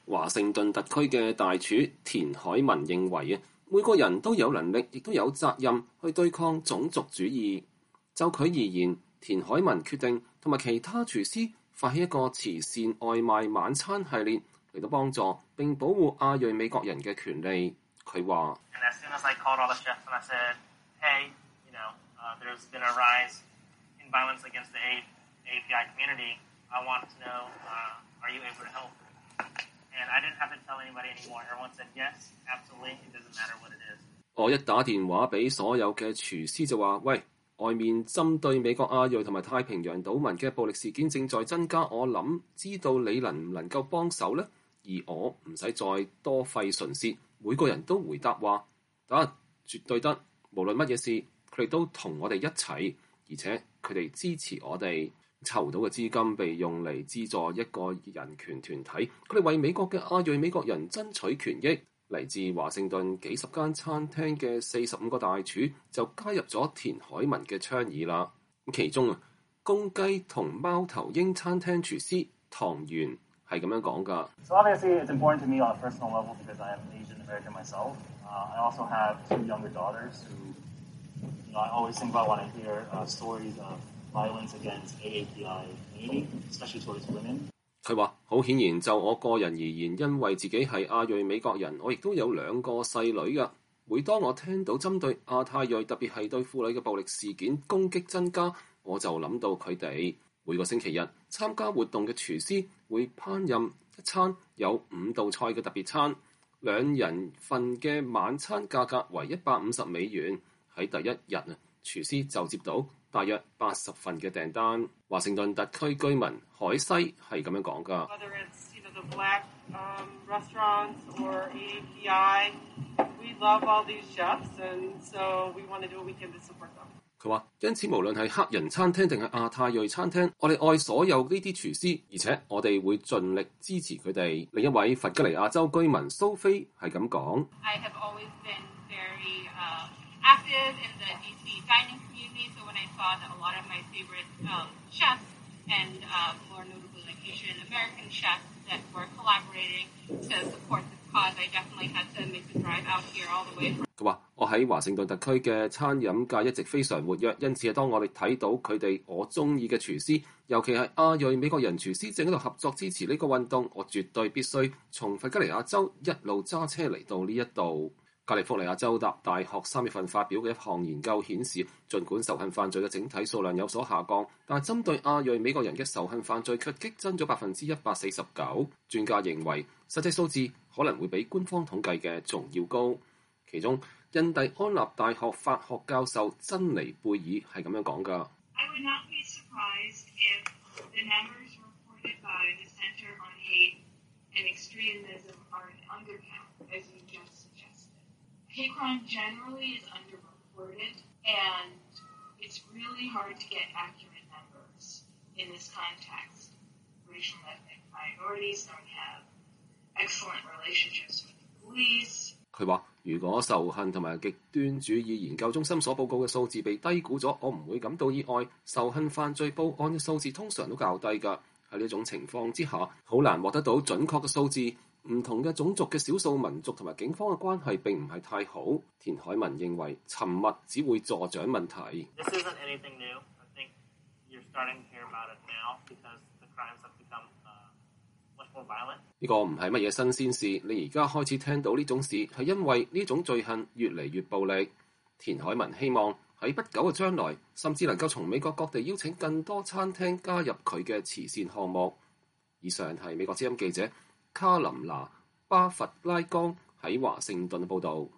華盛頓特區嘅大廚田海文認為每個人都有能力，亦都有責任去對抗種族主義。就佢而言，田海文決定同埋其他廚師發起一個慈善外賣晚餐系列，嚟到幫助並保護亞裔美國人嘅權利。佢話我一打電話俾所有嘅廚師就話：喂，外面針對美國亞裔同埋太平洋島民嘅暴力事件正在增加，我諗知道你能唔能夠幫手呢？而我唔使再多費唇舌，每個人都回答話得，絕對得，無論乜嘢事，佢哋都同我哋一齊，而且佢哋支持我哋。籌到嘅資金被用嚟資助一個人權團體，佢哋為美國嘅亞裔美國人爭取權益。嚟自華盛頓幾十間餐廳嘅45個大廚就加入咗田海文嘅倡議啦。其中公雞同貓頭鷹餐廳廚師唐元係咁樣講㗎。 So obviously it's important to me on a personal level because I am Asian American myself. I also have 2 younger daughters who, I always think about when I hear stories of violence against AAPI community, especially towards women. 佢話好顯然就我個人而言，因為自己係亞裔美國人，我亦都有2個細女㗎。每當我聽到針對亞太裔，特別係對婦女嘅暴力事件攻擊增加，我就諗到佢哋。每個星期日參加活動嘅廚師會烹飪一餐有5道菜嘅特別餐，2人份嘅晚餐價格為150美元。喺第一日廚師就接到大約80份嘅訂單。華盛頓特區居民海西係咁樣講㗎。佢話：因此無論係黑人餐廳定係亞太裔餐廳，我哋愛所有呢啲廚師，而且我哋會盡力支持佢哋。另一位弗吉尼亞州居民蘇菲係咁講。 active in the DC dining community, so when I saw that a lot of my favorite chefs and more notably like Asian American chefs that were collaborating to support this cause, I definitely had to make the drive out here all the way from. 佢話：我喺華盛頓特區嘅餐飲界一直非常活躍，因此係當我哋睇到佢哋我中意嘅廚師，尤其係亞裔美國人廚師正喺度合作支持呢個運動，我絕對必須從弗吉尼亞州一路揸車嚟到呢一度。加利福尼亞州大學3月份發表嘅一項研究顯示，儘管仇恨犯罪嘅整體數量有所下降，但係針對亞裔美國人嘅仇恨犯罪卻激增咗149%。專家認為實際數字可能會比官方統計嘅仲要高。其中，印第安納大學法學教授珍妮貝爾係咁樣講㗎。 Hate crime generally is underreported, and it's really hard to get accurate numbers in this context. Racial and ethnic minorities don't have excellent relationships with the police. 佢話：如果仇恨同埋極端主義研究中心所報告嘅數字被低估咗，我唔會感到意外。仇恨犯罪報案嘅數字通常都較低㗎。喺呢種情況之下，好難獲得到準確嘅數字。唔同嘅種族嘅少數民族同埋警方嘅關係並唔係太好。田海文認為沉默只會助長問題。呢個唔係乜嘢新鮮事，你而家開始聽到呢種事，係因為呢種罪行越嚟越暴力。田海文希望喺不久嘅將來，甚至能夠從美國各地邀請更多餐廳加入佢嘅慈善項目。以上係美國之音記者卡琳娜·巴弗拉岡喺華盛頓報導。